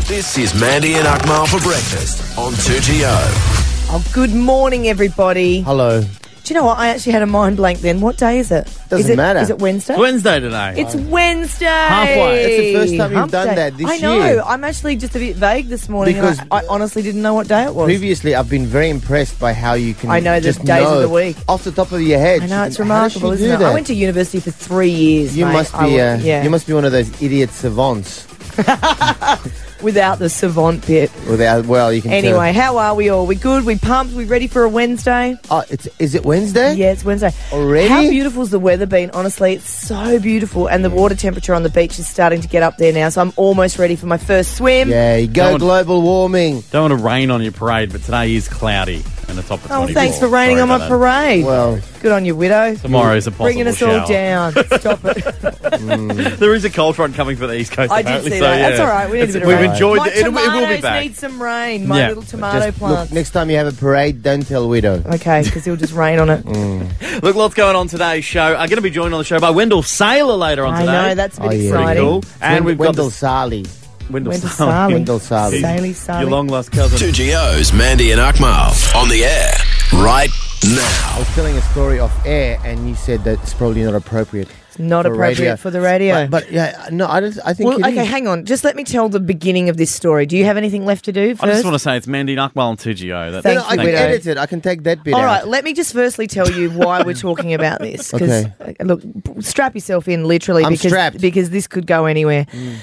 This is Mandy and Akmal for breakfast on 2GO. Oh, good morning, everybody. Hello. Do you know what? I actually had a mind blank then. What day is it? Doesn't matter. Is it Wednesday? Wednesday today. It's Wednesday. Halfway. It's the first time you've Hump done day. that this I know. year. I'm actually just a bit vague this morning. Because I honestly didn't know what day it was. Previously, I've been very impressed by how you can I know the just days of know the week. off the top of your head. I know, it's How does remarkable, she isn't do it? that? I went to university for 3 years, You mate. must be. yeah. You must be one of those idiot savants. Without the savant bit. Well, you can. Anyway, how are we all? We good? We pumped? We ready for a Wednesday? Is it Wednesday? Yeah, it's Wednesday. Already? How beautiful's the weather been? Honestly, it's so beautiful. And the water temperature on the beach is starting to get up there now. So I'm almost ready for my first swim. Yeah, you go Don't- global warming. Don't want to rain on your parade, but today is cloudy and it's up to 24. Oh, thanks for raining Sorry on my about that. parade. Well, Good on you, widow. Tomorrow's a possible Bringing us shower. all down. Stop it. There is a cold front coming for the East Coast. I did apparently, see so, that. yeah. That's all right. We need a bit of We've rain. enjoyed My it. It will be tomatoes back. need some rain. My Yeah. little tomato just plants. look, next time you have a parade, don't tell Widow. Okay, because he'll just rain on it. Look, lots going on today's show. I'm going to be joined on the show by Wendell Saylor later on I today. know, that's a bit Oh, yeah. exciting. Cool. And we've got Wendell this- Sally. Wendell Wendell Saylor. Sally. Wendell Sally. Sally, Sally. Your long lost cousin. 2GO's Mandy and Akmal on the air right now. I was telling a story off air, and you said that it's probably not appropriate. Not for appropriate radio. for the radio. But yeah, no, I think Well, it okay, is. hang on. Just let me tell the beginning of this story. Do you have anything left to do first? I just want to say it's Mandy and Akmal on 2GO. That's Thank No, you, I can Widow. edit it. I can take that bit All out. right, let me just firstly tell you why we're talking about this. Because, look, strap yourself in literally I'm because, strapped. because this could go anywhere.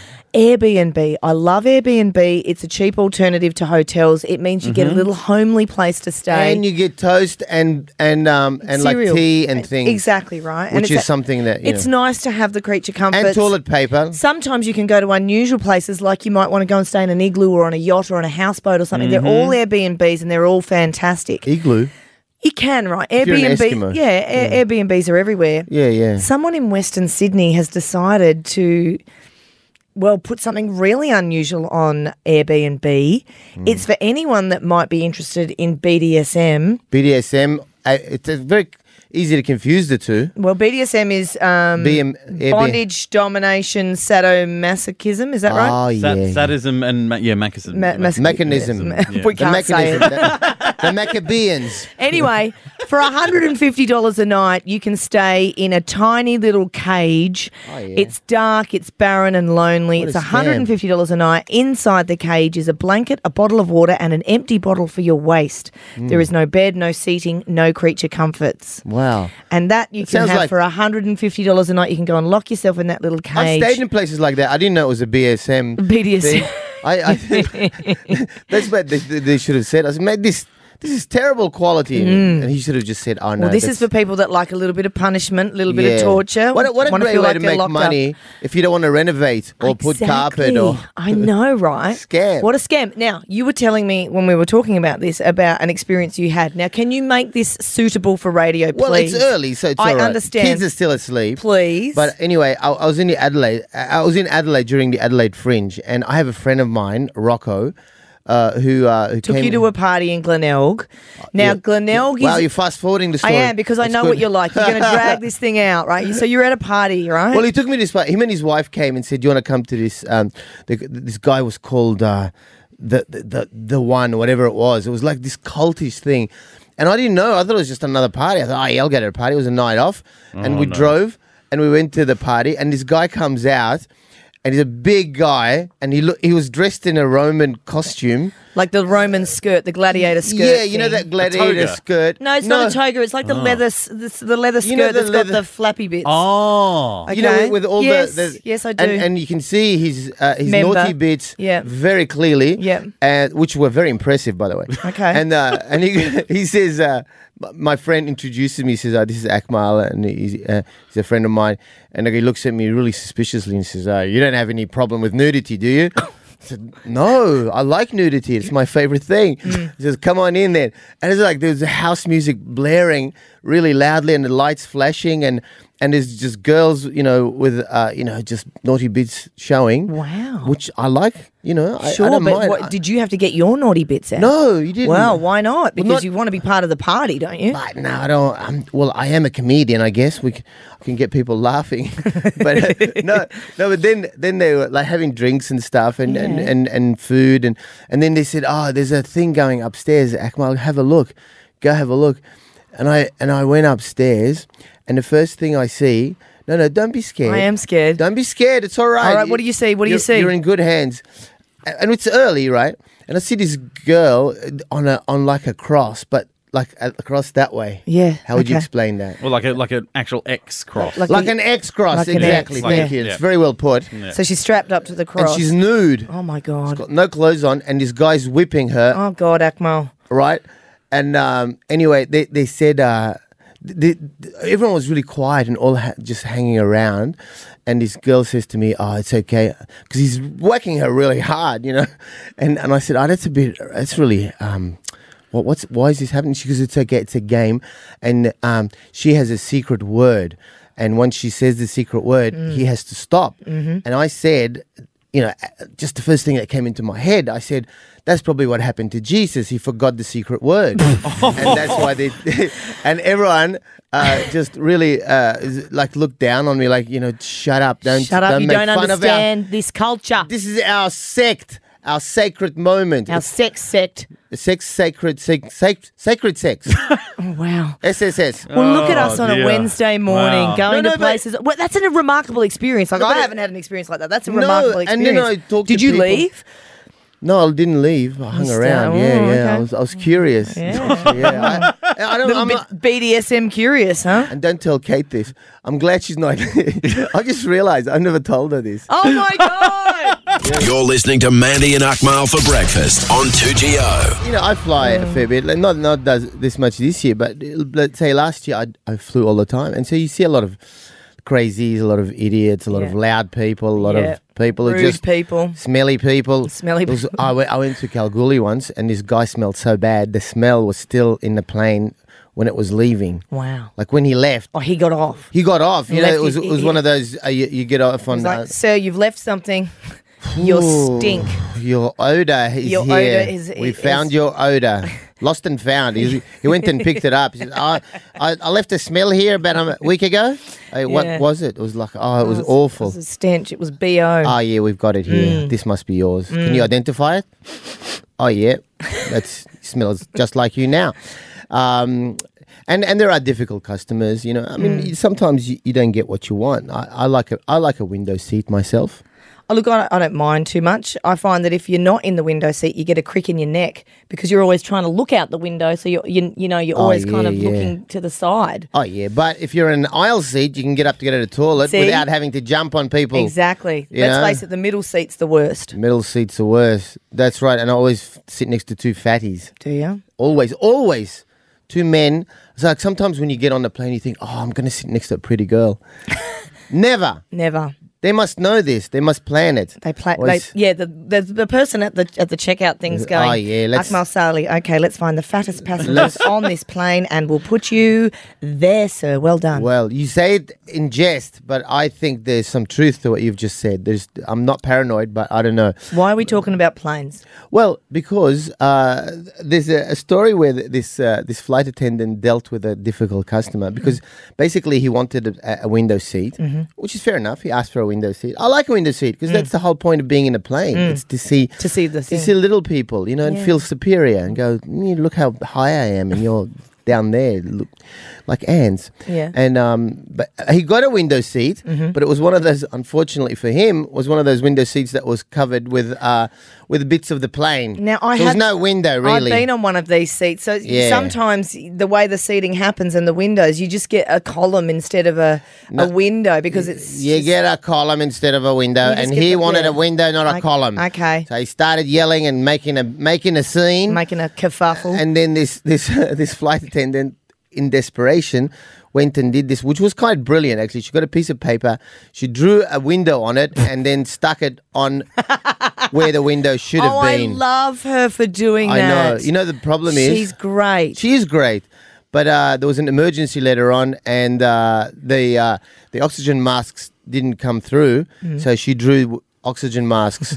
Airbnb. I love Airbnb. It's a cheap alternative to hotels. It means you get a little homely place to stay. And you get toast and like Cereal. tea and things. Exactly, right. Which is something that, you it's know. nice to have the creature comforts. And toilet paper. Sometimes you can go to unusual places, like you might want to go and stay in an igloo or on a yacht or on a houseboat or something. They're all Airbnbs and they're all fantastic. Igloo. You can, right? you're an Airbnb, Eskimo. Airbnbs are everywhere. Yeah, yeah. Someone in Western Sydney has decided to, well, put something really unusual on Airbnb. It's for anyone that might be interested in BDSM. BDSM. It's very easy to confuse the two. Well, BDSM is Airbnb. bondage, domination, sadomasochism. Is that right? Oh, yeah. Sadism and, masochism. Mechanism. We The can't say mechanism. it. The Maccabeans. Anyway, for $150 a night, you can stay in a tiny little cage. Oh, yeah. It's dark, it's barren and lonely. What It's a scam. $150 a night. Inside the cage is a blanket, a bottle of water, and an empty bottle for your waist. There is no bed, no seating, no creature comforts. Wow. And that you It can sounds have like- for $150 a night. You can go and lock yourself in that little I've cage. stayed in places like that. I didn't know it was a BSM BDSM. thing. I think that's what they should have said. I said, mate, this is terrible quality. And he should have just said, oh, no. Well, this is that's- for people that like a little bit of punishment, a little bit of Yeah. torture. What a wanna great feel way like to they're make locked money up. if you don't want to renovate or put carpet or... I know, right? Scam. What a scam. Now, you were telling me when we were talking about this about an experience you had. Now, can you make this suitable for radio, please? Well, it's early, so it's I all right. understand. Kids are still asleep. Please. But anyway, I was in Adelaide. I was in Adelaide during the Adelaide Fringe, and I have a friend of mine, Rocco, who Took came you to a party in Glenelg. Now, Yeah. Glenelg is... Wow, you're fast forwarding the I story. am, because I That's know good. what you're like. You're going to drag this thing out, right? So you're at a party, right? Well, he took me to this part. Him and his wife came and said, "Do you want to come to this?" This guy was called the one, whatever it was. It was like this cultish thing, and I didn't know. I thought it was just another party. I thought, "Oh, yeah, I'll go to a party." It was a night off, and we drove and we went to the party. And this guy comes out, and he's a big guy, and he was dressed in a Roman costume. Like the Roman skirt, the gladiator skirt. Yeah, you know thing. that gladiator toga. skirt. No, it's not a toga. It's like the leather, the leather skirt You know the that's leather- got the flappy bits. Oh. Okay. You know, with all Yes, the yes, I do. and you can see his Member. naughty bits Yeah. very clearly, Yeah. and which were very impressive, by the way. Okay. And he says, my friend introduces me. He says, "This is Akmal, and he's a friend of mine." And he looks at me really suspiciously and says, "You don't have any problem with nudity, do you?" I said, "No, I like nudity. It's my favorite thing." He says, "Come on in then." And it's like there's house music blaring really loudly and the lights flashing and and there's just girls, with just naughty bits showing. Wow. Which I like. I Sure, don't but mind. did you have to get your naughty bits out? No, you didn't. Well, why not? Because not- you want to be part of the party, don't you? But no, I don't. I am a comedian. I guess I can get people laughing. But no. But then they were like having drinks and stuff and food and then they said, "Oh, there's a thing going upstairs, Akmal. Have a look. Go have a look." And I went upstairs, and the first thing I see. No, don't be scared. I am scared. Don't be scared. It's all right. All right, what do you see? What do you see? You're in good hands. And it's early, right? And I see this girl on like a cross, but like across that way. Yeah, How would you okay. explain that? Well, like an actual X cross. Like an X cross, like an exactly. X, Thank yeah. you. It's very well put. So she's strapped up to the And cross. she's nude. Oh my God. Got no clothes on, and this guy's whipping her, Oh God, Akmal. right? And anyway, they said everyone was really quiet and all just hanging around. And this girl says to me, "Oh, it's okay," because he's whacking her really hard, And I said, "Oh, that's really why is this happening?" She goes, "It's okay, it's a game," and she has a secret word, and once she says the secret word, he has to stop. And I said, just the first thing that came into my head, I said, that's probably what happened to Jesus. He forgot the secret word. And that's why and everyone just really looked down on me like, shut up. Shut up, you make don't fun of understand this culture. this is our sect, our sacred moment. Our sex sect. Sacred sex. Oh, wow. SSS. Well, look at us on a dear. Wednesday morning Wow. going No, to but- places. Well, that's a remarkable experience. Like, No, I but- haven't had an experience like that. That's a No, remarkable and then experience. I talked Did to you people- leave? No, I didn't leave. I hung stayed. around. Oh, Yeah. okay. I was curious. Yeah. I don't. Little I'm bit not, BDSM curious, huh? and don't tell Kate this. I'm glad she's not. I just realised I never told her this. Oh my God! You're listening to Mandy and Akmal for breakfast on 2GO. I fly a fair bit. Like, not does this much this year, but let's say last year I flew all the time, and so you see a lot of crazies, a lot of idiots, a lot of Yeah. loud people, a lot Yeah. of people who Rude just people. smelly people. Smelly It was- people. I went to Kalgoorlie once, and this guy smelled so bad. The smell was still in the plane when it was leaving. Wow. Like when he left, Oh, he got off. he got off. He left It was one of those you get off on. It's like, sir, you've left something. Your Ooh, stink. Your odour is Your here. odour is- we is- found your odour. Lost and found. He went and picked it up. He said, I left a smell here about a week ago. Hey, what Yeah. was it? It was like, it was It awful. was a stench. It was BO. Oh, yeah, we've got it here. This must be yours. Can you identify it? Oh, yeah. That smells just like you now. And there are difficult customers, I mean, sometimes you don't get what you want. I like a window seat myself. Oh, look, I don't mind too much. I find that if you're not in the window seat, you get a crick in your neck because you're always trying to look out the window. So you're always kind of yeah. looking to the side. Oh, yeah, but if you're in an aisle seat, you can get up to go to the toilet See? without having to jump on people. Exactly. You Let's know? face it, the middle seat's the worst. Middle seats are worse. That's right, and I always sit next to two fatties. Do you? Always. Two men. It's like sometimes when you get on the plane, you think, oh, I'm going to sit next to a pretty girl. Never. Never. They must know this. They must plan it. They play. Always- The person at the checkout thing's going. Oh, yeah, let's- Akmal Sali. Okay, let's find the fattest passengers on this plane, and we'll put you there, sir. Well done. Well, you say it in jest, but I think there's some truth to what you've just said. I'm not paranoid, but I don't know. Why are we talking about planes? Well, because there's a story where this flight attendant dealt with a difficult customer because basically he wanted a window seat, which is fair enough. He asked for a window seat. I like a window seat because that's the whole point of being in a plane. It's to see the thing. little people, and feel superior and go, look how high I am, and you're down there, look like ants. Yeah. And but he got a window seat, but it was one of those. Unfortunately for him, was one of those window seats that was covered with bits of the plane. Now there was no window really. I've been on one of these seats, so Yeah. sometimes the way the seating happens and the windows, you just get a column instead of a window because it's You get a column instead of a window, You just and get he the- wanted yeah. a window, not a column. Okay. So he started yelling and making a scene. making a kerfuffle. And then this flight attendant, in desperation, went and did this, which was quite brilliant, actually. She got a piece of paper, she drew a window on it, and then stuck it on where the window should have I been. love her for doing I know. that. You know, the problem is... She's great. She is great. But there was an emergency later on, and the oxygen masks didn't come through, so she drew oxygen masks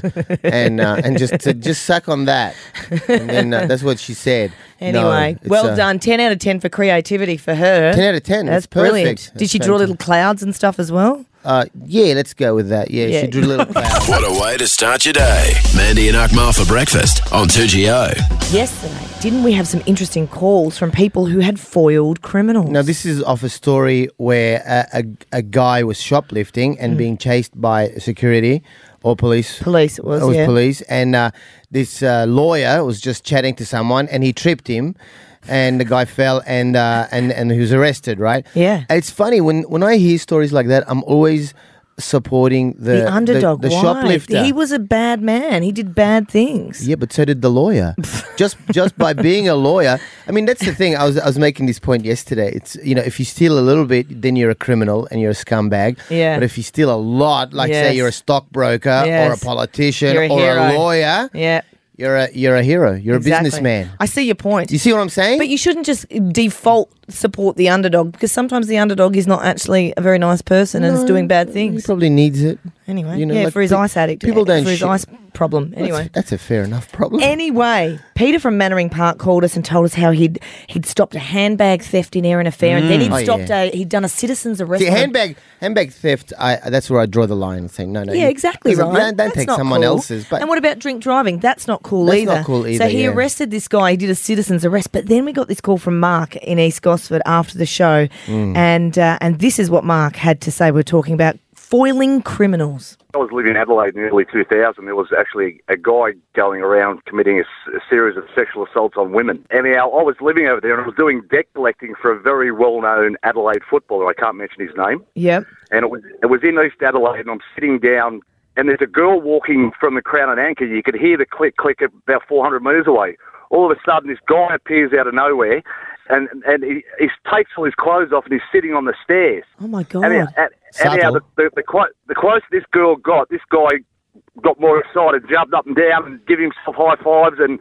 and just said, just suck on that. And then that's what she said. Anyway, No, well done. 10 out of 10 for creativity for her. 10 out of 10. That's perfect. brilliant. Did That's she draw little fantastic. clouds and stuff as well? Yeah, let's go with that. Yeah, she drew little clouds. What a way to start your day. Mandy and Akmal for breakfast on 2GO. Yesterday, didn't we have some interesting calls from people who had foiled criminals? Now, this is of a story where a guy was shoplifting and being chased by security or police. Police, it was, yeah. police. And this lawyer was just chatting to someone and he tripped him. And the guy fell and he was arrested, right? Yeah. It's funny, when I hear stories like that, I'm always supporting The underdog. the Why? shoplifter. He was a bad man. He did bad things. Yeah, but so did the lawyer. just by being a lawyer. I mean, that's the thing. I was making this point yesterday. It's, if you steal a little bit, then you're a criminal and you're a scumbag. Yeah. But if you steal a lot, like say Yes. you're a stockbroker or a Yes. politician You're a or hero. a lawyer, Yeah. you're a hero. You're Exactly. a businessman. I see your point. You see what I'm saying? But you shouldn't just default support the underdog, because sometimes the underdog is not actually a very nice person and is doing bad He things. probably needs it. Anyway, You know, yeah, like for his ice addict. people don't for his shit. ice problem. Anyway. That's a fair enough problem. Anyway, Peter from Mannering Park called us and told us how he'd stopped a handbag theft in Erin Affair, and then he'd done a citizen's arrest. See, on a- handbag theft, that's where I draw the line and say, no. Yeah, exactly Because right. Don't take That's not someone cool. else's. But And what about drink driving? That's not cool That's either. not cool either, So he yeah. arrested this guy. He did a citizen's arrest. But then we got this call from Mark in East Gosford after the show. And this is what Mark had to say. We're talking about foiling criminals. I was living in Adelaide in the early 2000s. There was actually a guy going around committing a series of sexual assaults on women. Anyhow, I was living over there and I was doing debt collecting for a very well-known Adelaide footballer. I can't mention his name. Yep. And it was in East Adelaide, and I'm sitting down, and there's a girl walking from the Crown and Anchor. You could hear the click about 400 metres away. All of a sudden, this guy appears out of nowhere, and he takes all his clothes off, and he's sitting on the stairs. Oh, my God. Anyhow, the closer this girl got, this guy got more excited, jumped up and down and giving himself high fives and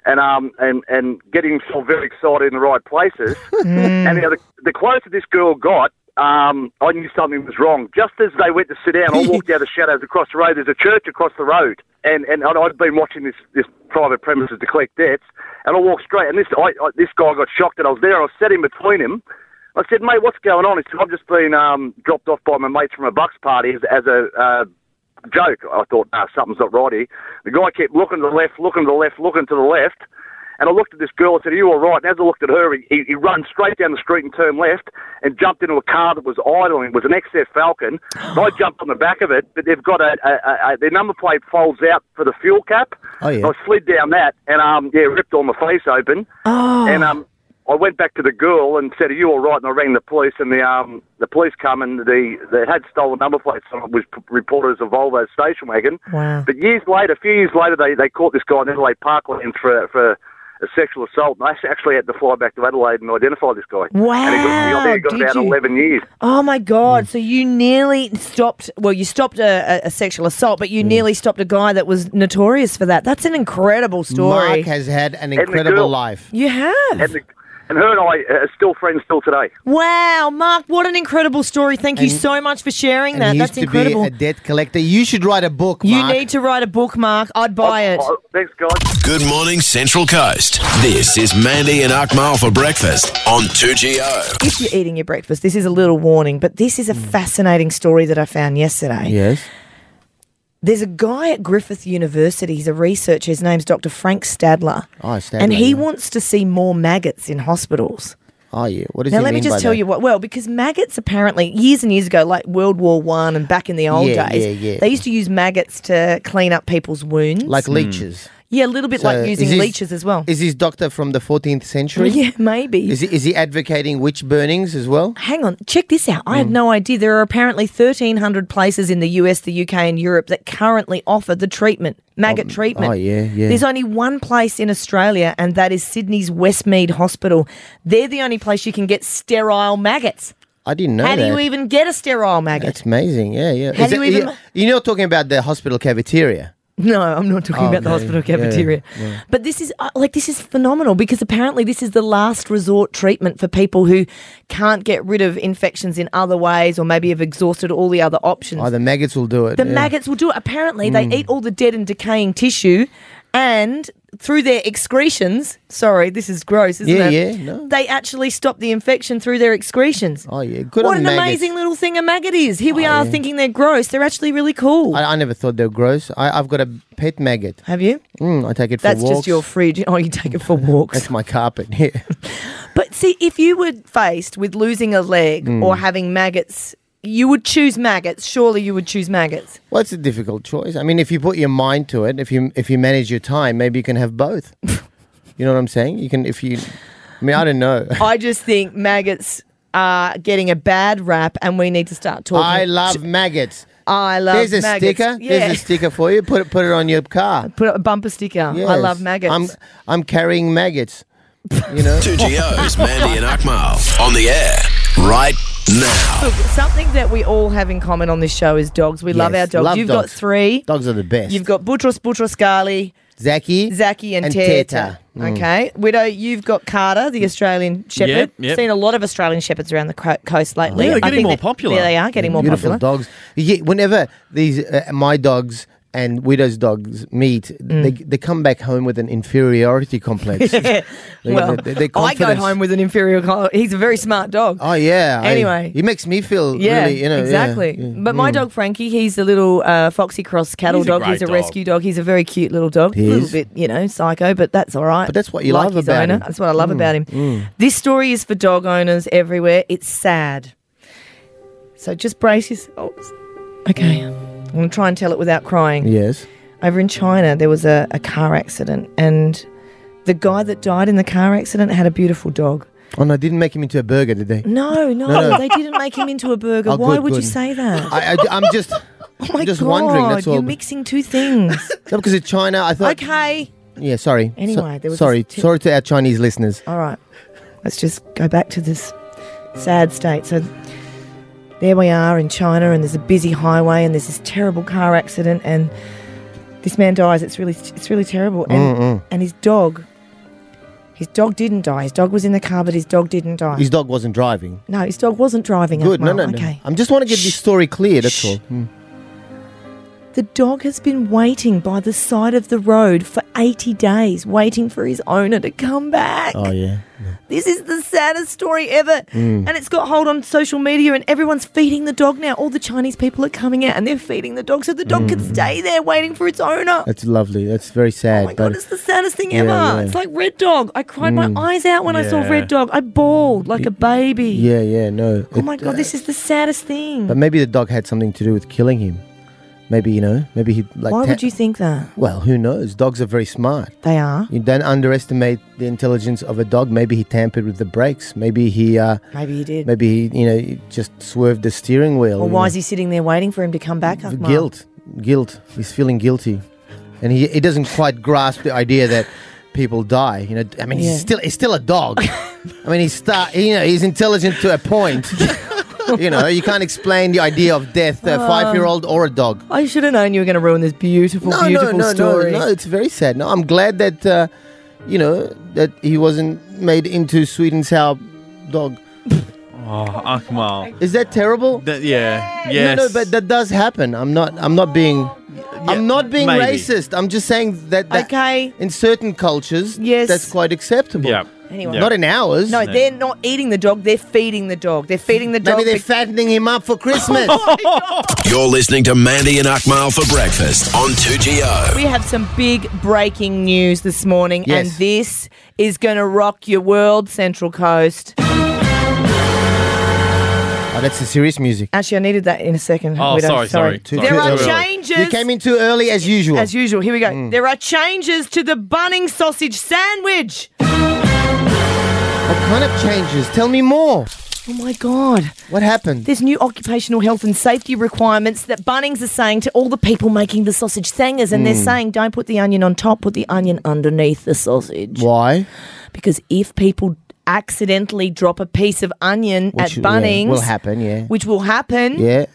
getting himself very excited in the right places. Anyhow, the closer this girl got, I knew something was wrong. Just as they went to sit down, I walked out of the shadows across the road. There's a church across the road, and I'd been watching this private premises to collect debts, and I walked straight, and this guy got shocked that I was there, and I sat in between him. I said, mate, what's going on? He said, I've just been dropped off by my mates from a Bucks party as a joke. I thought, something's not right here. The guy kept looking to the left, looking to the left, looking to the left. And I looked at this girl and said, are you all right? And as I looked at her, he ran straight down the street and turned left and jumped into a car that was idling. It was an XF Falcon. And I jumped on the back of it, but they've got their number plate folds out for the fuel cap. Oh, yeah. And I slid down that and, ripped all my face open. Oh. And I went back to the girl and said, are you all right? And I rang the police, and the police come, and they had stolen number plates on it, was reported as a Volvo station wagon. Wow. But a few years later, they caught this guy in Adelaide Parkland for a sexual assault, and I actually had to fly back to Adelaide and identify this guy. Wow. And he got Did about you? 11 years. Oh, my God. So you nearly stopped, you stopped a sexual assault, but you nearly stopped a guy that was notorious for that. That's an incredible story. Mark has had an the incredible girl. life. You have. And her and I are still friends till today. Wow, Mark, what an incredible story. Thank you so much for sharing And that. he That's used incredible. to be a debt collector. You should write a book, You Mark. need to write a book, Mark. I'd buy it. Thanks, guys. Good morning, Central Coast. This is Mandy and Akmal for breakfast on 2GO. If you're eating your breakfast, this is a little warning, but this is a fascinating story that I found yesterday. Yes. There's a guy at Griffith University, he's a researcher, his name's Dr. Frank Stadler. Oh, Stadler, and he yeah. wants to see more maggots in hospitals. Oh, yeah. What does Now, he let me mean by just tell that? you what. Well, because maggots apparently, years and years ago, like World War I and back in the old days, yeah. they used to use maggots to clean up people's wounds. Like leeches. Yeah, a little bit So like using is this- leeches as well. Is this doctor from the 14th century? Yeah, maybe. Is he advocating witch burnings as well? Hang on, check this out. Mm. I had no idea. There are apparently 1,300 places in the US, the UK and Europe that currently offer the treatment, maggot treatment. Oh, yeah. There's only one place in Australia, and that is Sydney's Westmead Hospital. They're the only place you can get sterile maggots. I didn't know How that. do you even get a sterile maggot? That's amazing. Yeah. How Is do you it- even- You're not talking about the hospital cafeteria. No, I'm not talking about the okay. hospital cafeteria. Yeah. But this is this is phenomenal because apparently this is the last resort treatment for people who can't get rid of infections in other ways or maybe have exhausted all the other options. Oh, the maggots will do it. The maggots will do it. Apparently, they eat all the dead and decaying tissue, and through their excretions, sorry, this is gross, isn't it? Yeah, no. They actually stop the infection through their excretions. Oh, yeah. Good What on an maggots. amazing little thing a maggot is. Here we are thinking they're gross. They're actually really cool. I never thought they were gross. I've got a pet maggot. Have you? I take it for That's walks. just your fridge. Oh, you take it for walks. That's my carpet. Yeah. But see, if you were faced with losing a leg or having maggots, you would choose maggots. Surely you would choose maggots. Well, it's a difficult choice. I mean, if you put your mind to it, if you manage your time, maybe you can have both. You know what I'm saying? You can I don't know. I just think maggots are getting a bad rap and we need to start talking. I love maggots. I love There's a maggots. sticker. Yeah. There's a sticker for you. Put it on your car. Put a bumper sticker. Yes. I love maggots. I'm carrying maggots. You know. 2GO's Mandy and Akmal on the air right now. Look, something that we all have in common on this show is dogs. We love Yes, our dogs. love You've dogs. got 3. Dogs are the best. You've got Butros Scali, Zaki, and and Teta. Teta. Okay. Widow, you've got Carter, the Australian Shepherd. Yep. Seen a lot of Australian Shepherds around the coast lately. Yeah, they're I getting think more popular. Yeah, they are getting more Beautiful popular. dogs. Yeah, whenever these my dogs and Widow's dogs meet, they come back home with an inferiority complex. Well, Their I go confidence- home with an inferior. He's a very smart dog. Oh yeah. Anyway. he makes me feel Yeah, really, you know. exactly. Yeah. But my dog Frankie, he's a little Foxy Cross cattle He's a dog. great He's a dog. rescue dog. He's a very cute little dog. He a little is. bit, psycho, but that's all right. But that's what you Like love his about owner. him. That's what I love about him. This story is for dog owners everywhere. It's sad. So just brace yourself. Okay. I'm going to try and tell it without crying. Yes. Over in China, there was a car accident, and the guy that died in the car accident had a beautiful dog. Oh no, didn't make him into a burger, did they? No, No. they didn't make him into a burger. Oh, Why good, would you good. say that? I'm just, Oh my just God, wondering. That's all. you're mixing two things. No, because it's China. I thought. Okay. Yeah, sorry. Anyway, there was sorry, this tip- sorry to our Chinese listeners. All right. Let's just go back to this sad state. So there we are in China, and there's a busy highway, and there's this terrible car accident, and this man dies. It's really terrible. And his dog didn't die. His dog was in the car, but his dog didn't die. His dog wasn't driving. No, his dog wasn't driving. Good. Akmal. No. Okay. I just want to get this story clear. That's all. The dog has been waiting by the side of the road for 80 days, waiting for his owner to come back. Oh yeah. This is the saddest story ever. And it's got hold on social media, and everyone's feeding the dog now. All the Chinese people are coming out and they're feeding the dog so the dog can stay there waiting for its owner. That's lovely. That's very sad. Oh my God, but it's the saddest thing Yeah, ever. yeah. It's like Red Dog. I cried my eyes out when I saw Yeah. Red Dog. I bawled like a baby. yeah, no. Oh my God, this is the saddest thing. But maybe the dog had something to do with killing him. Maybe he like. Why would you think that? Well, who knows? Dogs are very smart. They are. You don't underestimate the intelligence of a dog. Maybe he tampered with the brakes. Maybe he. Maybe he did. Maybe he just swerved the steering wheel. Or why is he sitting there waiting for him to come back? Akmal? Guilt. He's feeling guilty, and he doesn't quite grasp the idea that people die. I mean, Yeah. he's still a dog. I mean, he's intelligent to a point. You can't explain the idea of death to a 5-year-old or a dog. I should have known you were going to ruin this beautiful story. No, it's very sad. No, I'm glad that, that he wasn't made into sweet and sour dog. Oh, Akmal. Is that terrible? Yes. No, but that does happen. I'm not being maybe. racist. I'm just saying that Okay. in certain cultures, Yes. that's quite acceptable. Yeah. Anyway. Not in ours. No, they're not eating the dog. They're feeding the dog. They're feeding the dog. Maybe they're fattening him up for Christmas. You're listening to Mandy and Akmal for breakfast on 2GO. We have some big breaking news this morning, Yes. and this is going to rock your world, Central Coast. Oh, that's the serious music. Actually, I needed that in a second. Oh, We don't- sorry. Too There are early. changes. You came in too early as usual. As usual, here we go. There are changes to the Bunnings sausage sandwich. What kind of changes? Tell me more. Oh my God. What happened? There's new occupational health and safety requirements that Bunnings are saying to all the people making the sausage sangers, and they're saying don't put the onion on top, put the onion underneath the sausage. Why? Because if people accidentally drop a piece of onion Which, at Bunnings, will happen, yeah. which will happen, Yeah.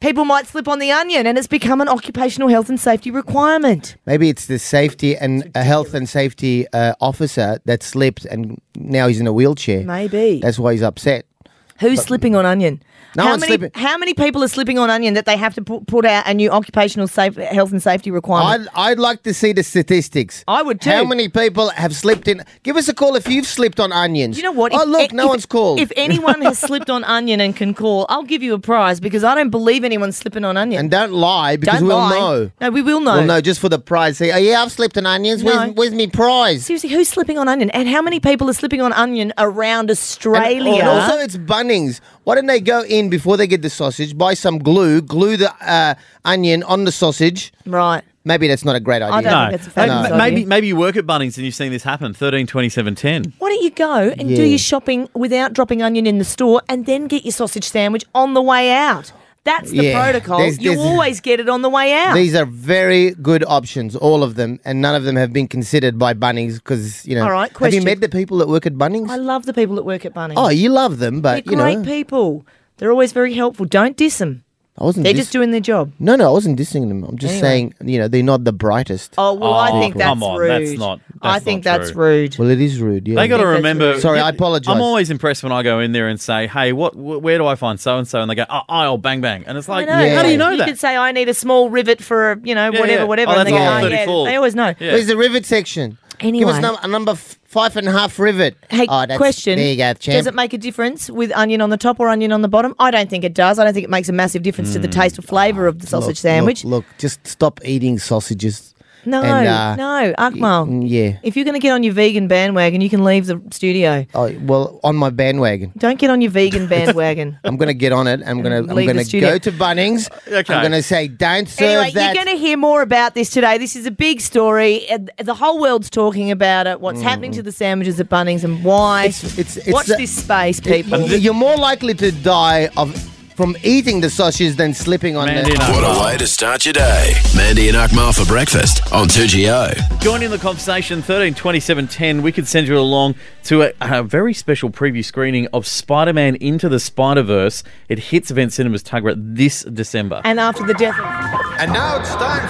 People might slip on the onion, and it's become an occupational health and safety requirement. Maybe it's the safety and a health and safety officer that slipped and now he's in a wheelchair. Maybe. That's why he's upset. Who's slipping on onion? No one's slipping. How many people are slipping on onion that they have to put out a new occupational health and safety requirement? I'd like to see the statistics. I would too. How many people have slipped in? Give us a call if you've slipped on onions. You know what? Oh, look, no one's called. If anyone has slipped on onion and can call, I'll give you a prize because I don't believe anyone's slipping on onion. And don't lie because Don't we'll lie. know. No, we will know. We'll know just for the prize. Say, oh, yeah, I've slipped on onions. No. Where's me prize? Seriously, who's slipping on onion? And how many people are slipping on onion around Australia? And also, it's Bunnings. Why don't they go in before they get the sausage, buy some glue the onion on the sausage? Right. Maybe that's not a great idea. I don't think that's a fabulous idea. Maybe you work at Bunnings and you've seen this happen. 13, 27, 10. Why don't you go and do your shopping without dropping onion in the store and then get your sausage sandwich on the way out? That's the protocol. You always get it on the way out. These are very good options, all of them, and none of them have been considered by Bunnings because, you know. All right, have question. you met the people that work at Bunnings? I love the people that work at Bunnings. Oh, you love them, but, They're great people. They're always very helpful. Don't diss them. They're just doing their job. No, I wasn't dissing them. I'm just saying, they're not the brightest. Oh, well, I think that's come on, rude. I think that's rude. Well, it is rude, yeah. They got to remember. Sorry, I apologise. I'm always impressed when I go in there and say, "Hey, where do I find so and so?" And they go, "Aisle, bang bang," and it's like, how do you know that? You could say, "I need a small rivet for whatever." Oh, and that's they go, aisle 34. They always know. Yeah. Where's the rivet section? Anyway. Give us a number 5.5 rivet. Hey, that's, question. There you go, champ. Does it make a difference with onion on the top or onion on the bottom? I don't think it does. I don't think it makes a massive difference to the taste or flavour of the sausage sandwich. Look, just stop eating sausages. No, And, no, Akmal. Yeah. If you're going to get on your vegan bandwagon, you can leave the studio. Oh, well, on my bandwagon. Don't get on your vegan bandwagon. I'm going to get on it. I'm going Leave the to studio. go to Bunnings. Okay. I'm going to say, don't serve Anyway, that. you're going to hear more about this today. This is a big story. The whole world's talking about it, what's happening to the sandwiches at Bunnings and why. It's Watch this space, people. You're more likely to die from eating the sausage than slipping on Mandy the... and What a way to start your day. Mandy and Akmal for breakfast on 2GO. Join in the conversation, 13, 27, 10. We could send you along to a very special preview screening of Spider-Man Into the Spider-Verse. It hits Event Cinemas Tuggerah this December. And after the death of... And now it's time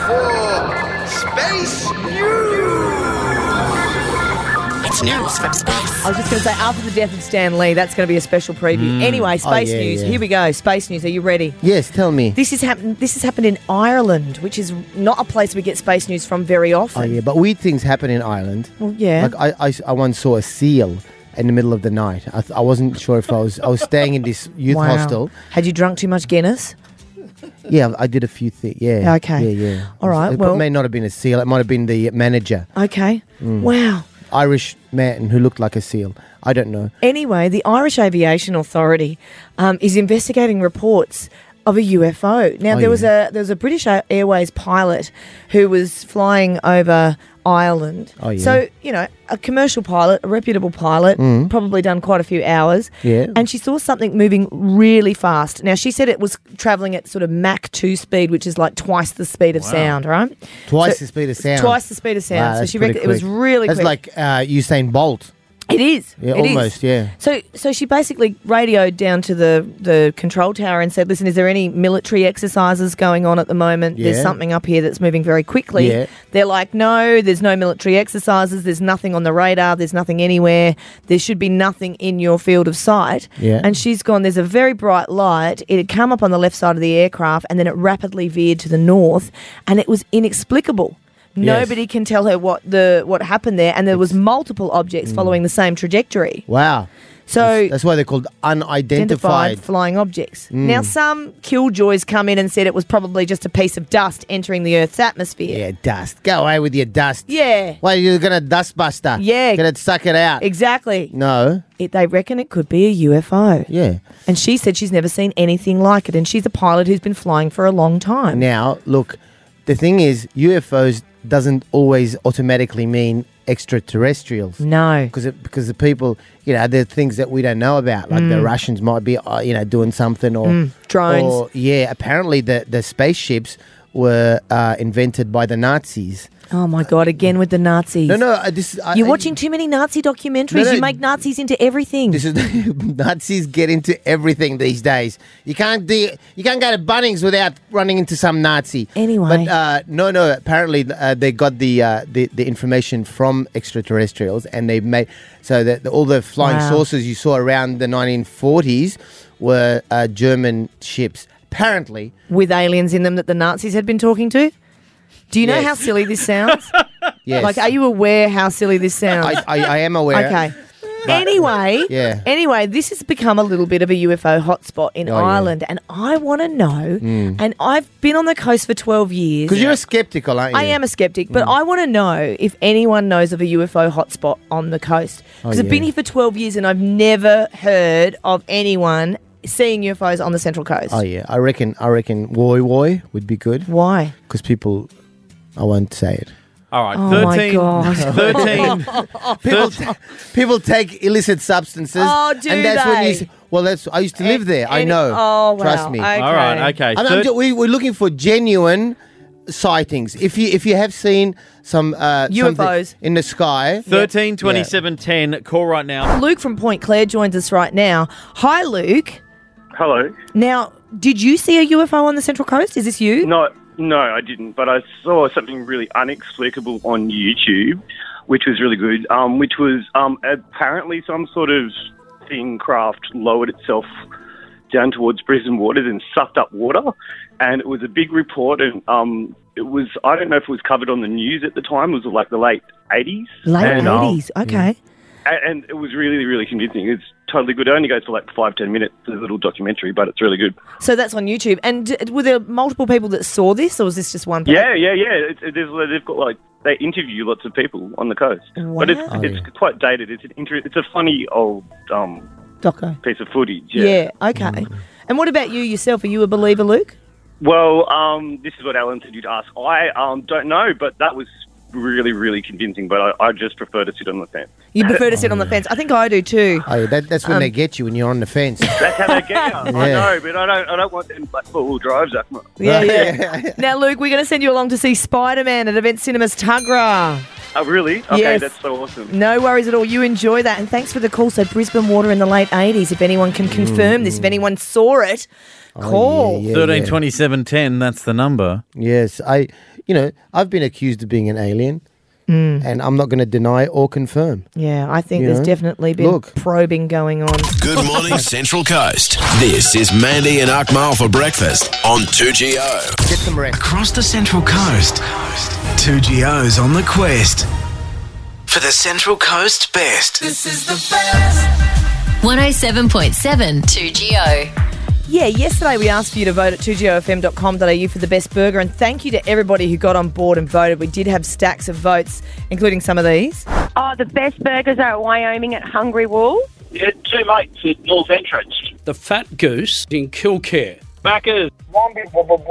for Space News. It's news from space. I was just going to say, after the death of Stan Lee, that's going to be a special preview. Anyway, space yeah, news. yeah. Here we go. Space news. Are you ready? Yes, tell me. This has happened in Ireland, which is not a place we get space news from very often. Oh, yeah, but weird things happen in Ireland. Well, yeah. Like I once saw a seal in the middle of the night. I wasn't sure if I was staying in this youth Wow. hostel. Had you drunk too much Guinness? Yeah, I did a few things. Yeah. Okay. Yeah. All right, It well- may not have been a seal. It might have been the manager. Okay. Wow. Irish man who looked like a seal. I don't know. Anyway, the Irish Aviation Authority is investigating reports of a UFO. Now, there was a British Airways pilot who was flying over Ireland. Oh, yeah. So, a commercial pilot, a reputable pilot, probably done quite a few hours. Yeah. And she saw something moving really fast. Now, she said it was travelling at sort of Mach 2 speed, which is like twice the speed of sound, right? Twice So- the speed of sound. Twice the speed of sound. Wow, so that's she pretty reckoned it was quick. really That's quick. like Usain Bolt. It is. Yeah, It is. almost, yeah. So she basically radioed down to the control tower and said, listen, is there any military exercises going on at the moment? Yeah. There's something up here that's moving very quickly. Yeah. They're like, no, there's no military exercises. There's nothing on the radar. There's nothing anywhere. There should be nothing in your field of sight. Yeah. And she's gone, there's a very bright light. It had come up on the left side of the aircraft and then it rapidly veered to the north and it was inexplicable. Nobody can tell her what happened there, and there was multiple objects following the same trajectory. Wow. So That's why they're called unidentified. flying objects. Now, some killjoys come in and said it was probably just a piece of dust entering the Earth's atmosphere. Yeah, dust. Go away with your dust. Yeah, Why, you're going to dust buster? Yeah. Going to suck it out? exactly. No. They reckon it could be a UFO. Yeah. And she said she's never seen anything like it, and she's a pilot who's been flying for a long time. Now, look, the thing is, UFOs doesn't always automatically mean extraterrestrials. No. Because the people, there are things that we don't know about. Like the Russians might be, doing something or... Drones. Or, apparently the spaceships were invented by the Nazis. Oh my God! Again with the Nazis. No. You're watching too many Nazi documentaries. No. You make Nazis into everything. This is Nazis get into everything these days. You can't go to Bunnings without running into some Nazi. Anyway. But no. Apparently, they got the information from extraterrestrials, and they made so that all the flying saucers you saw around the 1940s were German ships. Apparently, with aliens in them that the Nazis had been talking to. Do you know Yes. how silly this sounds? yes. Like, are you aware how silly this sounds? I am aware. Okay. But- Anyway, Yeah. this has become a little bit of a UFO hotspot in Oh, yeah. Ireland, and I want to know. And I've been on the coast for 12 years. Because you're a skeptical, aren't you? I am a skeptic, but I want to know if anyone knows of a UFO hotspot on the coast. Because I've been yeah. here for 12 years and I've never heard of anyone seeing UFOs on the Central Coast. Oh yeah, I reckon Woy would be good Why? because people. I won't say it. All right, Oh my 13. God. 13. People take illicit substances. Oh, do and that's they? When I used to live there. I know. Oh, wow. Trust me. Okay. All right, okay. We're looking for genuine sightings. If you have seen some UFOs something in the sky, 13 27 10. Call right now. Luke from Point Clare joins us right now. Hi, Luke. Hello. Now, did you see a UFO on the Central Coast? Is this you? No, I didn't. But I saw something really inexplicable on YouTube, which was really good. Which was apparently some sort of thing craft lowered itself down towards Brisbane waters and sucked up water, and it was a big report. And it was, I don't know if it was covered on the news at the time. It was like the late 80s. Late and, 80s. Okay. And it was really, really convincing. It's totally good. It only goes for like 5-10 minutes, a little documentary, but it's really good. So that's on YouTube. And were there multiple people that saw this, or was this just one person? Yeah. They've got like, they interview lots of people on the coast, but it's quite dated. It's a funny old Doco. piece of footage. Yeah. Okay. And what about you yourself? Are you a believer, Luke? Well, this is what Alan said you'd ask. I don't know, but that was really, really convincing. But I just prefer to sit on the fence. You prefer to sit on the fence. I think I do too. oh, yeah, that's when they get you when you're on the fence. That's how they get you. I know, but I don't want them like four-wheel drives. Yeah. Now, Luke, we're going to send you along to see Spider-Man at Event Cinemas Tuggerah. Oh, really? Okay, Yes. that's so awesome. No worries at all. You enjoy that. And thanks for the call. So Brisbane Water in the late 80s. If anyone can confirm this, if anyone saw it, call. yeah. 13 27 10. That's the number. Yes, I've been accused of being an alien, and I'm not going to deny or confirm. Yeah, I think You there's know? definitely been Look. probing going on. Good morning, Central Coast. This is Mandy and Akmal for breakfast on 2GO. Get some rest. Across the Central Coast, 2GO's on the quest for the Central Coast best. 107.7 2GO. Yeah, yesterday we asked for you to vote at 2gofm.com.au for the best burger, and thank you to everybody who got on board and voted. We did have stacks of votes, including some of these. Oh, the best burgers are at Wyoming at Hungry Wolf. Yeah, two mates at North Entrance. The Fat Goose in Kilcare. Macca's. Wombi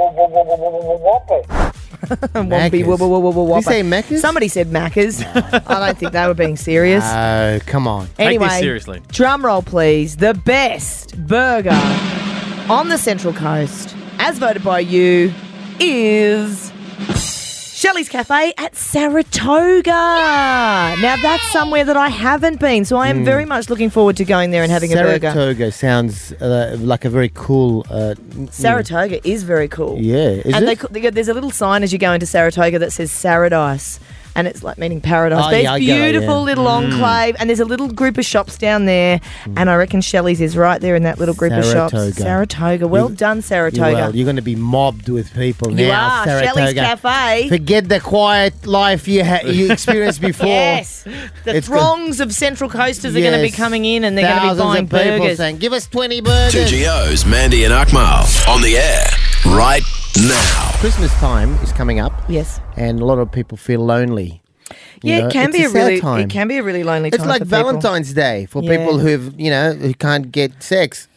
Macca's. wubba wubba wubba. Did you say Macca's? Somebody said Macca's. I don't think they were being serious. Oh, come on. Anyway, Take this seriously. drum roll, please. The best burger on the Central Coast, as voted by you, is Shelley's Cafe at Saratoga. Now, that's somewhere that I haven't been, so I am very much looking forward to going there and having a burger. Saratoga sounds like a very cool... Saratoga is very cool. Yeah, is and it? there's a little sign as you go into Saratoga that says Saradise, and it's like meaning paradise. Oh, But yeah, I it's get it, beautiful yeah. little enclave, and there's a little group of shops down there, and I reckon Shelley's is right there in that little group of shops. Saratoga. Well done, Saratoga. Well, you're going to be mobbed with people You now, are. Saratoga. Shelley's Cafe. Forget the quiet life you experienced before. Yes. The It's throngs of Central Coasters are going to be Yes. coming in, and they're going to be Thousands buying of people burgers. saying, give us 20 burgers. 2GO's Mandy and Akmal on the air right now. Christmas time is coming up, Yes. and a lot of people feel lonely. You Yeah, know, it can it's be a a sad really time. it can be a really lonely It's time like for people. Valentine's Day for Yeah. people who can't get sex.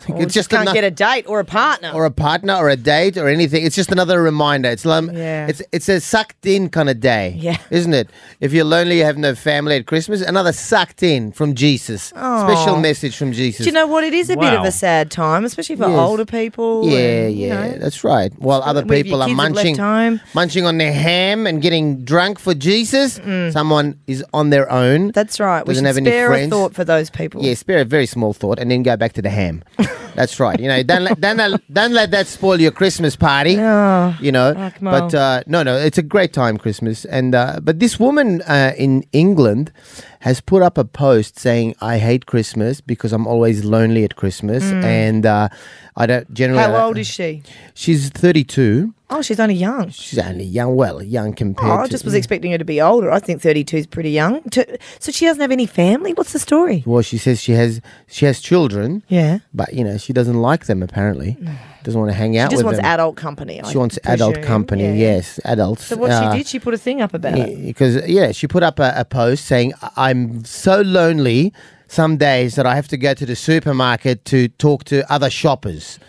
Or just can't get a date or a partner. or a date or anything. It's just another reminder. It's like Yeah. it's a sucked in kind of day. Yeah. Isn't it? If you're lonely, you have no family at Christmas, another sucked in from Jesus. Oh. Special message from Jesus. Do you know what? It is a bit of Wow. a sad time, especially for Yes. older people. Yeah, and, you yeah, know. that's right. While other If your people are kids have left home. munching on their ham and getting drunk for Jesus, someone is on their own. That's right. We Doesn't should have any spare a friends. thought for those people. Yeah, spare a very small thought and then go back to the ham. That's right. You know, don't let that spoil your Christmas party. Oh, You know, Akmal. but no, it's a great time, Christmas. And but this woman in England has put up a post saying, "I hate Christmas because I'm always lonely at Christmas, and I don't generally." How old is she? She's 32. Oh, she's only young. She's only young compared. Oh, I to, just was expecting her to be older. I think 32 is pretty young. So she doesn't have any family? What's the story? Well, she says she has children, Yeah. but you know she doesn't like them. Apparently, doesn't want to hang out She just with wants them. adult company. She wants adult company. Yeah. Yes, adults. So what she did, she put a thing up about it. Because she put up a post saying, "I'm so lonely some days that I have to go to the supermarket to talk to other shoppers."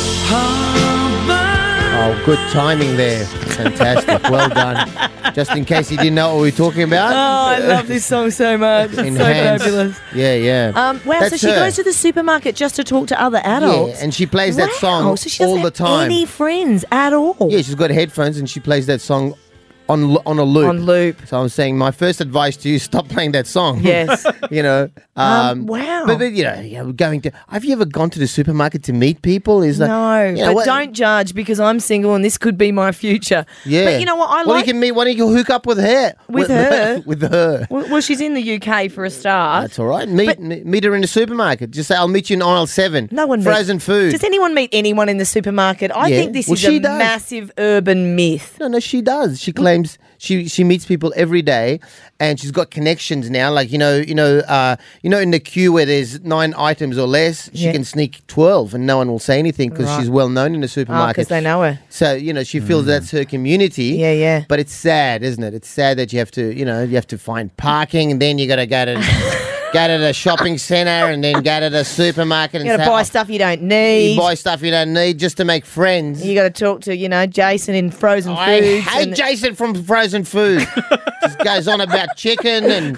Oh, good timing there. Fantastic. Well done. Just in case you didn't know what we were talking about. Oh, I love this song so much. It's so Enhance. fabulous. Yeah, yeah. Wow, That's so she her. goes to the supermarket just to talk to other adults. Yeah, and she plays that song Wow, so she doesn't all the have time. any friends at all. Yeah, she's got headphones and she plays that song on a loop. On loop. So I'm saying my first advice to you: stop playing that song. Yes. You know. Wow. But you know, going to. Have you ever gone to the supermarket to meet people? Is that No, you know, but what- don't judge because I'm single and this could be my future. Yeah. But you know what? I Well, like. you can meet. Why don't you hook up with her? With her? with her. Well, she's in the UK for a start. That's all right. Meet her in the supermarket. Just say, "I'll meet you in aisle 7. No one frozen meets, food." Does anyone meet anyone in the supermarket? I Yeah. think this Well, is she a does. massive urban myth. No, she does. She claims she meets people every day, and she's got connections now. Like in the queue where there's 9 items or less, she Yeah. can sneak 12, and no one will say anything because Right. she's well known in the Oh, supermarket. because they know her. So she feels that's her community. Yeah, yeah. But it's sad, isn't it? It's sad that you have to find parking, and then you got to go to. Go to the shopping centre and then go to the supermarket and You got to say, buy "Oh, stuff you don't need. you buy stuff you don't need just to make friends." You got to talk to, Jason in frozen I foods. hate and- Jason from Frozen Food. Just goes on about chicken and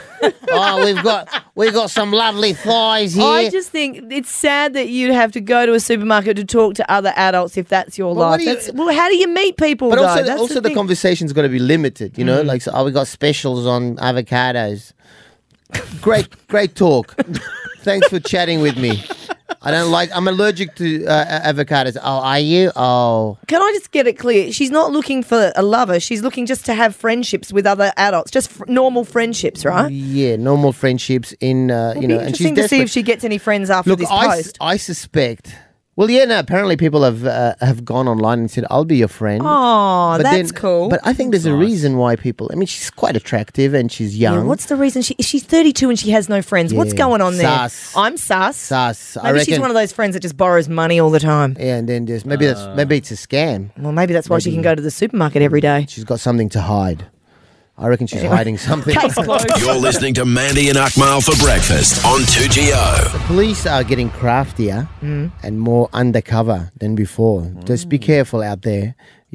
we've got some lovely thighs here. I just think it's sad that you'd have to go to a supermarket to talk to other adults if that's your Well, what life. do you- How do you meet people, but though? also, That's also the thing. Mm. conversation's got to be limited. Like we got specials on avocados. Great talk. Thanks for chatting with me. I'm allergic to avocados. Oh, are you? Oh. Can I just get it clear? She's not looking for a lover. She's looking just to have friendships with other adults, just normal friendships, right? Yeah, normal friendships in, It'll be and she's interesting to see desperate. if she gets any friends after Look, this post. I suspect. Well, yeah, no. Apparently, people have gone online and said, "I'll be your friend." Oh, But that's cool. But I think there's a reason why people. I mean, she's quite attractive and she's Yeah, young. what's the reason? She's 32 and she has no friends. What's Yeah, going on there? sus. I'm sus. Sus. I Maybe reckon. she's one of those friends that just borrows money all the time. Yeah, and then just maybe it's a scam. Well, maybe that's why she can go to the supermarket every day. She's got something to hide. I reckon she's hiding something. Case closed. You're listening to Mandy and Akmal for breakfast on 2GO. Police are getting craftier and more undercover than before. Just be careful out there,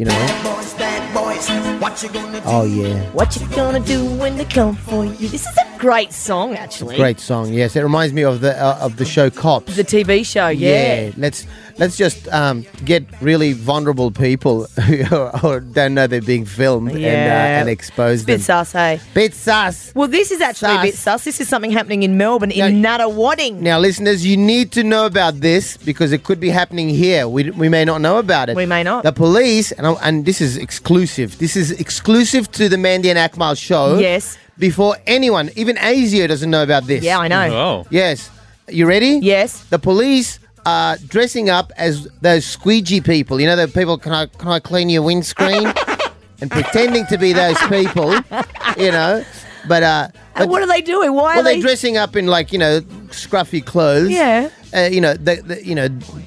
Oh, yeah. What you gonna do when they come for you? This is a great song, actually. Great song, yes. It reminds me of the show Cops. The TV show, yeah. Let's just get really vulnerable people who don't know they're being filmed and expose them. Bit sus, hey? Bit sus. Well, this is actually a bit sus. This is something happening in Melbourne, in Nunawading. Now, listeners, you need to know about this because it could be happening here. We may not know about it. We may not. The police, and this is exclusive. This is exclusive to the Mandy and Akmal show. Yes. Before anyone, even ASIO doesn't know about this. Yeah, I know. Oh. Yes. You ready? Yes. The police are dressing up as those squeegee people. You know, the people, can I clean your windscreen? And pretending to be those people, But And what are they doing? Why are they're they dressing up in scruffy clothes. Yeah.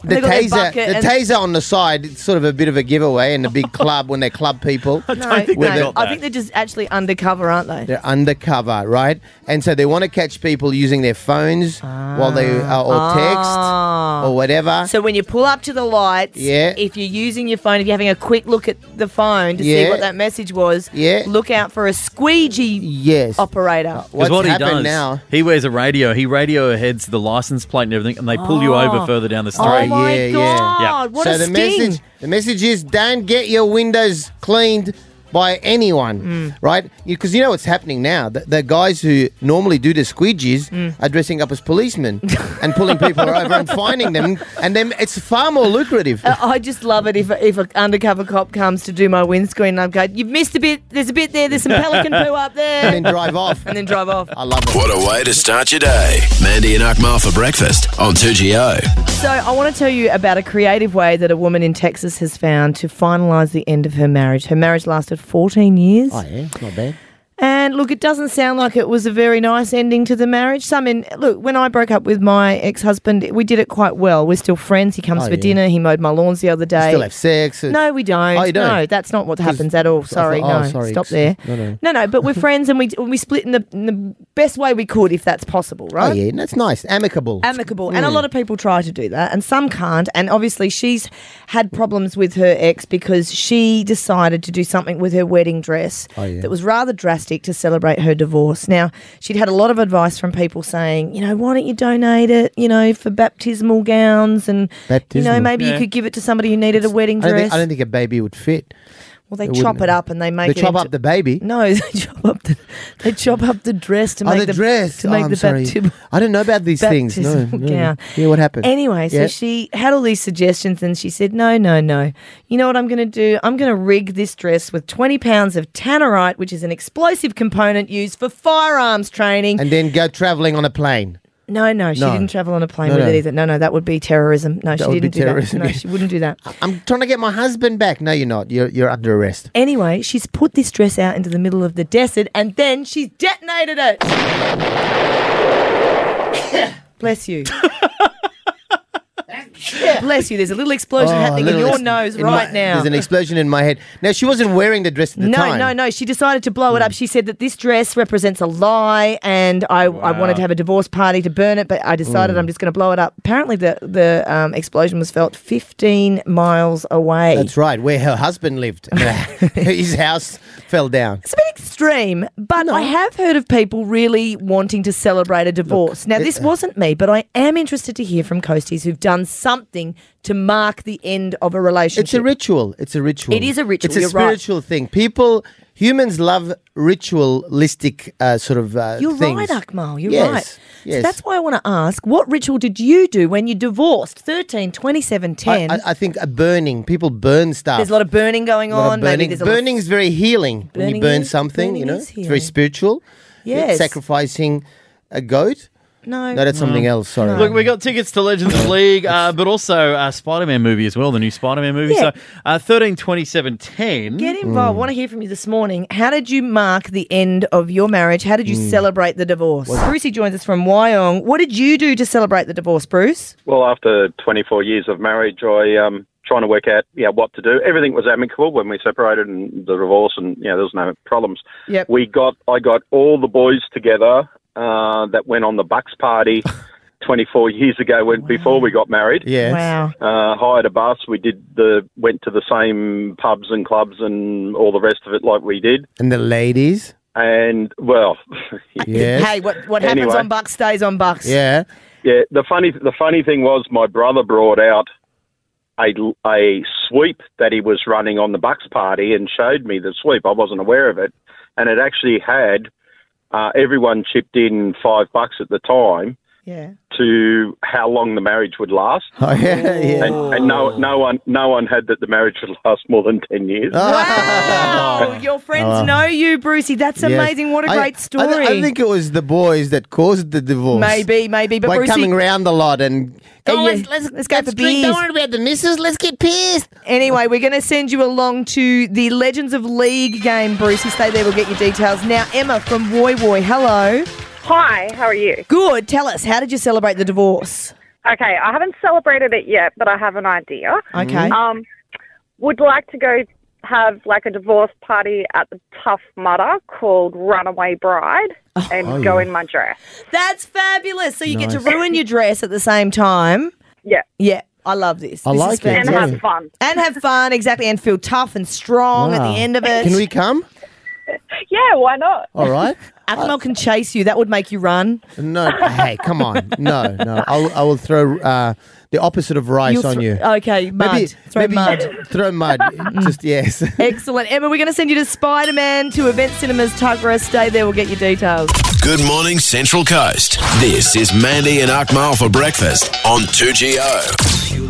The They got their taser, bucket the and- taser on the side, it's sort of a bit of a giveaway in a big club when they club people. No, think they got I that. think they're just actually undercover, aren't they? They're undercover, right? And so they want to catch people using their phones while they or text or whatever. So when you pull up to the lights, Yeah. if you're using your phone, if you're having a quick look at the phone to see Yeah. what that message was, Yeah. look out for a squeegee Yes. operator. Because what he happened does, now? he wears a radio. He radio heads the license plate and everything, and they pull you over further down the street. Oh my yeah, God, yeah. what so a the sting. message is don't get your windows cleaned by anyone, right? Because you know what's happening now. The guys who normally do the squeegees are dressing up as policemen and pulling people over and finding them, and then it's far more lucrative. I just love it if an undercover cop comes to do my windscreen and I go, you've missed a bit, there's a bit there, there's some pelican poo up there. And then drive off. And then drive off. I love it. What a way to start your day. Mandy and Akmal for breakfast on 2GO. So I want to tell you about a creative way that a woman in Texas has found to finalise the end of her marriage. Her marriage lasted 14 years. Oh yeah, not bad. And look, it doesn't sound like it was a very nice ending to the marriage. Look, when I broke up with my ex-husband, we did it quite well. We're still friends. He comes Oh, for yeah. dinner. He mowed my lawns the other day. Still have sex. No, we don't. Oh, you don't? No, that's not what happens at all. Sorry, I thought- no. sorry. Stop there. No. But we're friends and we split in the best way we could, if that's possible, right? Oh yeah, that's nice. Amicable. Amicable. And a lot of people try to do that and some can't. And obviously she's had problems with her ex because she decided to do something with her wedding dress that was rather drastic to celebrate her divorce. Now, she'd had a lot of advice from people saying, why don't you donate it, for baptismal gowns and, Baptismal. maybe you could give it to somebody who needed a wedding I dress. don't think a baby would fit. Well, they It chop wouldn't. it up and they make They it chop into- up the baby. No, they chop up the dress to Oh, make the dress. to make I'm the sorry. baptismal. I don't know about these things. No, baptismal no. gown. Yeah, what happened? Anyway, so Yeah. she had all these suggestions and she said, no. You know what I'm going to do? I'm going to rig this dress with 20 pounds of tannerite, which is an explosive component used for firearms training. And then go travelling on a plane. No, she No. didn't travel on a plane No, with no. it either. No, that would be terrorism. No, That she would be didn't do terrorism, that. No, yeah. she wouldn't do that. I'm trying to get my husband back. No, you're not. You're under arrest. Anyway, she's put this dress out into the middle of the desert and then she's detonated it. Bless you. Bless you. There's a little explosion happening in your nose right now. There's an explosion in my head. Now, she wasn't wearing the dress at the time. No. She decided to blow it up. She said that this dress represents a lie and I wanted to have a divorce party to burn it, but I decided I'm just going to blow it up. Apparently, the explosion was felt 15 miles away. That's right, where her husband lived. His house fell down. It's a bit extreme, but I have heard of people really wanting to celebrate a divorce. Now, this wasn't me, but I am interested to hear from coasties who've done something to mark the end of a relationship. It's a ritual. It is a ritual. It's a You're right. spiritual thing. Humans love ritualistic sort of You're things. right, Akmal. You're Yes, right. yes. So that's why I want to ask, what ritual did you do when you divorced? 13, 27, 10. I think a burning. People burn stuff. There's a lot of burning going A lot of on. Maybe burning. there's a lot of- Burning is very healing. When you Burning burn something, burning is it's very healing. spiritual. Yes. Sacrificing a goat. No. No, that's something else. Sorry. Look, we got tickets to Legends of League, but also a Spider-Man movie as well, the new Spider-Man movie. Yeah. So 13, 27, 10. Get involved. I want to hear from you this morning. How did you mark the end of your marriage? How did you celebrate the divorce? Brucey joins us from Wyong. What did you do to celebrate the divorce, Bruce? Well, after 24 years of marriage, I trying to work out what to do. Everything was amicable when we separated and the divorce, and there was no problems. Yep. I got all the boys together that went on the Bucks party 24 years ago before we got married. Yes. Wow. Hired a bus. We went to the same pubs and clubs and all the rest of it like we did. And the ladies. And well, Yes. Hey, what happens Anyway. on Bucks stays on Bucks. Yeah. yeah. The funny thing was, my brother brought out a sweep that he was running on the Bucks party and showed me the sweep. I wasn't aware of it, and it actually had everyone chipped in $5 at the time Yeah. to how long the marriage would last. Oh, yeah. And no one had that the marriage would last more than 10 years. Wow. Your friends know you, Brucey. That's Yes. amazing. What a great story. I think it was the boys that caused the divorce. Maybe. But By Brucey, coming round a lot and let's go for beers. Don't worry about the missus. Let's get pissed. Anyway, we're going to send you along to the Legends of League game, Brucey. Stay there. We'll get your details. Now, Emma from Woy Woy. Hello. Hi, how are you? Good. Tell us, how did you celebrate the divorce? Okay, I haven't celebrated it yet, but I have an idea. Okay. Would like to go have like a divorce party at the Tough Mudder called Runaway Bride and go in my dress. That's fabulous. So you get to ruin your dress at the same time. Yeah. Yeah. I love this. I This like is it. fantastic. And have fun. And have fun, exactly, and feel tough and strong at Wow. the end of it. Can we come? Yeah, why not? All right. Akmal can chase you. That would make you run. No, hey, come on. No. I will throw the opposite of rice on you. Okay, mud. Throw mud. Throw mud. Just, yes. Excellent. Emma, we're going to send you to Spider-Man to Event Cinemas Tuggerah. Stay there. We'll get your details. Good morning, Central Coast. This is Mandy and Akmal for breakfast on 2GO.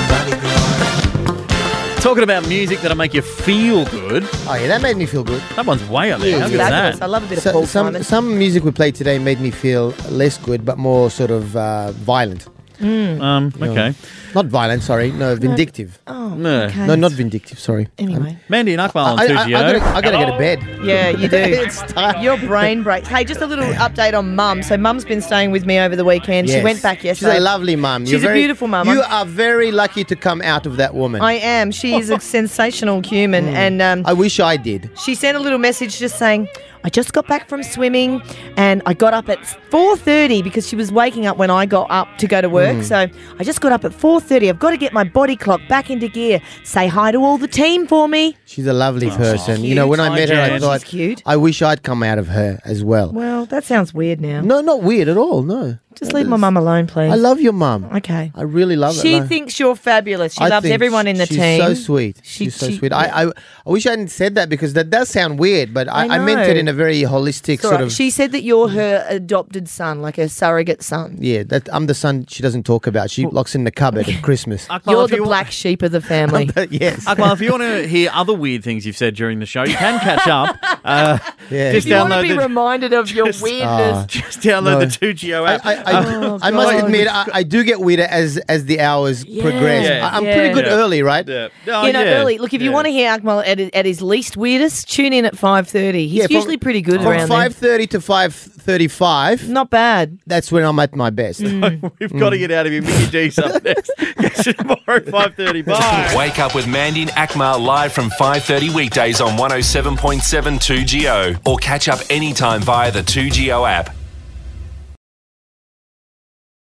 Talking about music that'll make you feel good. Oh, yeah, that made me feel good. That one's way up there. How good is Fabulous. that? I love a bit of Paul Simon. Some music we played today made me feel less good, but more sort of violent. Okay. Not violent, sorry. No, vindictive. Oh, No. okay. No, not vindictive, sorry. Anyway. Mandy and Akmal on I 2GO. gotta get to bed. Yeah, you do. It's time. Your brain breaks. Hey, just a little update on Mum. So Mum's been staying with me over the weekend. She Yes. went back yesterday. She's a lovely mum. She's a beautiful mum. You are very lucky to come out of that woman. I am. She is a sensational human. And I wish I did. she sent a little message just saying, I just got back from swimming and I got up at 4:30 because she was waking up when I got up to go to work. So I just got up at 4:30. I've got to get my body clock back into gear. Say hi to all the team for me. She's a lovely person. cute. You know, when I Hi, met her, I Jan. thought, She's cute. I wish I'd come out of her as well. Well, that sounds weird now. No, not weird at all. No. Just leave my mum alone, please. I love your mum. Okay. I really love it. She Like- thinks you're fabulous. She I loves think everyone in the she's team. so sweet. She's so sweet. I wish I hadn't said that because that does sound weird, but I meant know. it in a very holistic It's all sort right. of. She said that you're her adopted son, like a surrogate son. Yeah, that I'm the son she doesn't talk about. She locks in the cupboard at Christmas. Akmal, You're if the you black sheep of the family. Yes. Akmal, if you want to hear other weird things you've said during the show, you can catch up. Yeah. Just If you want to download be the reminded of your weirdness. just download the 2GO app. I must admit, I do get weirder as the hours progress. Yeah. I'm pretty good Yeah. early, right? Yeah. Oh, You know, yeah. early. Look, if you Yeah. want to hear Akmal at his least weirdest, tune in at 5:30. He's Yeah, from- usually pretty good From around 5:30 to 5:35. Not bad. That's when I'm at my best. We've got to get out of here. Mickey D's up next. Catch you tomorrow at 5:30. Bye. Wake up with Mandy and Akmal live from 5:30 weekdays on 107.7 2GO or catch up anytime via the 2GO app.